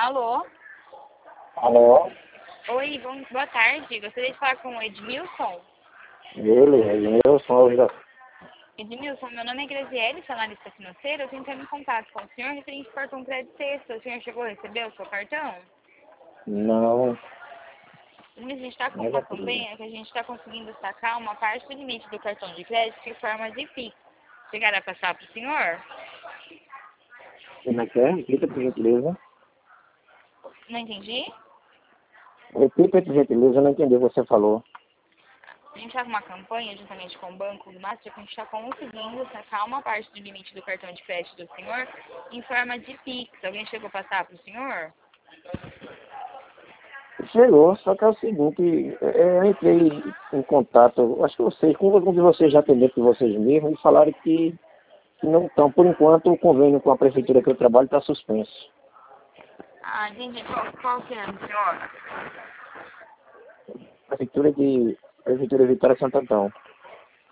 Alô? Alô? Oi, boa tarde. Gostaria de falar com o Edmilson. Ele, eu sou o Edmilson, meu nome é Graziele, sou analista financeira. Eu tentei em contato com o senhor referente ao cartão crédito extra. O senhor chegou a receber o seu cartão? Não, A gente está com não uma recebi. campanha que a gente está conseguindo sacar uma parte do limite do cartão de crédito em forma de PIX. Chegará a passar para o senhor? Como é que é? Repita, por gentileza. Não entendi? Repita, por gentileza, eu não entendi o que você falou. A gente está com uma campanha, juntamente com o Banco do Master, que a gente está conseguindo sacar uma parte do limite do cartão de crédito do senhor em forma de PIX. Alguém chegou a passar para o senhor? Chegou, só que é o seguinte, eu entrei em contato, acho que vocês, com alguns de vocês já atenderam por vocês mesmos, e falaram que não estão, por enquanto, o convênio com a prefeitura que eu trabalho está suspenso. Ah, entendi. Qual que é, senhor? Prefeitura de Vitória de Santo Antão.